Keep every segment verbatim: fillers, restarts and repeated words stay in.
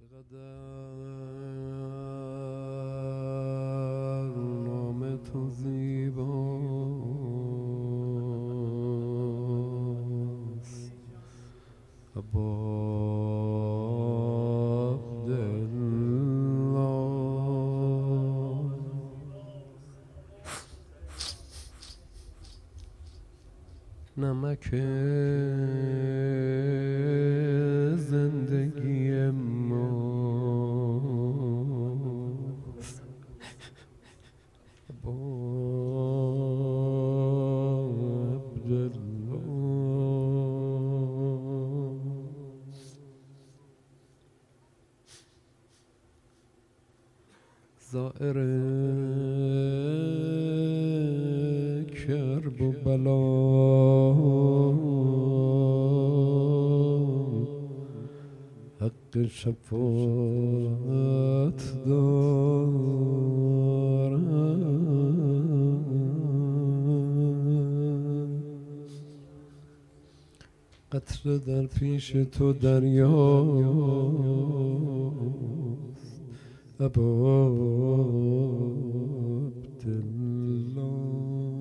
چقدر نام تو زیباست ابا عبدالله، نمک زندگی ماست ابا عبدالله. زائر کرب و بلا حق شفاعت دارد، قطره در پیش تو دریاست ابا عبدالله.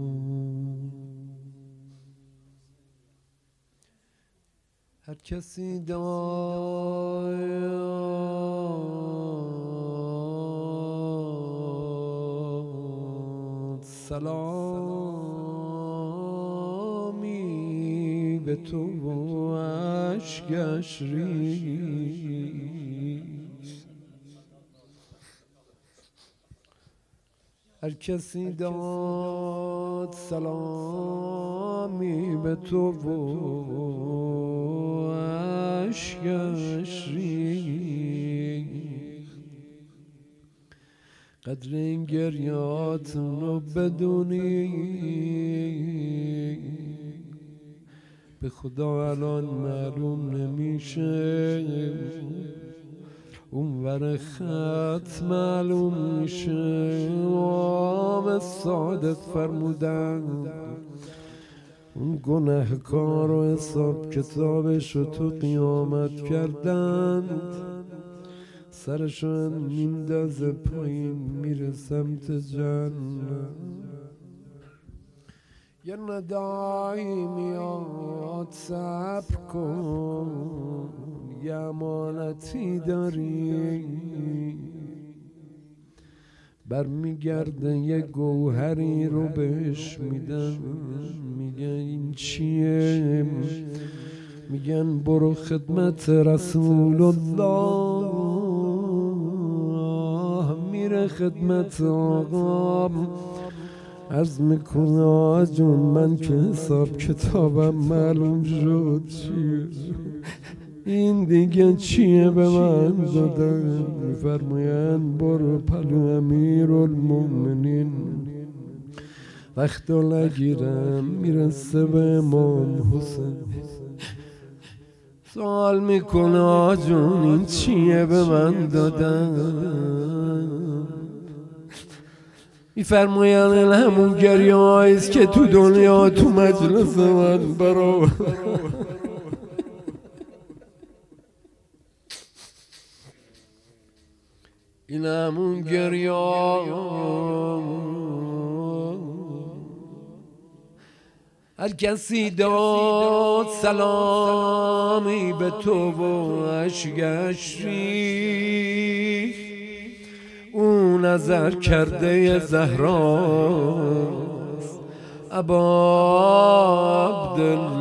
هر کسی داد سلامی به تو و اشکش ریخت، هر کسی داد سلامی به تو و اشکش ریخت، قدر این گریات رو بدونی به خدا الان معلوم نمیشه، اون ور خط معلوم میشه. امام صادق فرمودن اون گنهکار رو حساب کتابش رو تو قیامت کردن، سرشو میندازه پایین میره سمت جنت. یه ندایی میاد صبر کن، یه امانتی داری برمیگرده یه گوهری رو بهش میدن، میگه این چیه؟ میگن برو خدمت رسول الله. میره خدمت آقا، عرض میکنه آقا جون من که حساب کتابم معلوم شد، چیه این دیگه چیه به من دادن؟ میفرماین برو پلو امیرالمومنین، وقت رو نگیرم میرسه به امام حسین، سوال میکنه آقا جون این چیه به من دادن؟ میفرماین این همون گریه هاییست که تو دنیا تو مجلس من برو این همون گریه هر کسی داد سلامی به تو و اشکش ریخت، او نظر کرده زهراست ابا عبدالله.